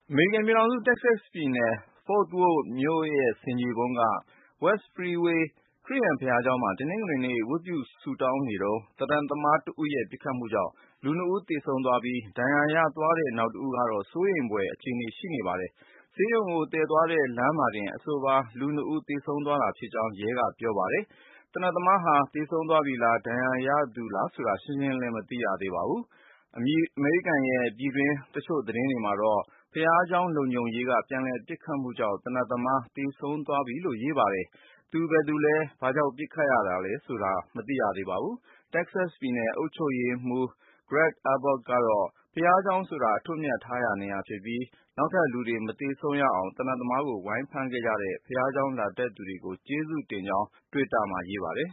အမေရိကန်ပြည်ထောင်စု တက္ကဆက်ပြည်နယ် Fort Worth မြို့ရဲ့ဆင်ခြေဖုံးက West Freeway ခရစ်ယာန်ဘုရားကျောင်းမှာ တနင်္ဂနွေနေ့ ဝတ်ပြုဆုတောင်းနေတုန်း သေနတ်သမားတဦးရဲ့ ပစ်ခတ်မှုကြောင့် လူ 2 ဦးသေဆုံးသွားပြီး ဒဏ်ရာရသွားတဲ့ နောက်တဦးကတော့ စိုးရိမ်ဖွယ်အခြေအနေရှိနေပါတယ်။ ဆေးရုံကိုသယ်သွားတဲ့ လမ်းမှာတင် အဆိုပါ လူ 2 ဦးသေဆုံးသွားတာဖြစ်ကြောင်း ရဲကပြောပါတယ်။ သေနတ်သမားဟာ သေဆုံးသွားပြီလား ဒဏ်ရာရသူလားဆိုတာ ရှင်းရှင်းလင်းလင်း မသိရသေးပါဘူး။ အမေရိကန်ရဲ့ ပြည်တွင်းတချို့သတင်းတွေမှာတော့ ဘုရားကျောင်းလုံခြုံရေးက ပြန်လည်ပစ်ခတ်မှုကြောင့် သေနတ်သမား သေဆုံးသွားပြီလို့ ရေးပါတယ်။ သူဘယ်သူလဲ ဘာကြောင့်ပစ်ခတ်ရတာလဲဆိုတာ မသိရသေးပါဘူး။ တက္ကဆက်ပြည်နယ် အုပ်ချုပ်ရေးမှူး Greg Abbott ကတော့ ဘုရားကျောင်းဆိုတာ အထွတ်အမြတ်ထားရာနေရာဖြစ်ပြီး နောက်ထပ်လူတွေ မသေဆုံးရအောင် သေနတ်သမားကို ဝိုင်းဖမ်းခဲ့ကြတဲ့ ဘုရားကျောင်းလာတက်သူတွေကို ကျေးဇူးတင်ကြောင်း Twitter မှာရေးပါတယ်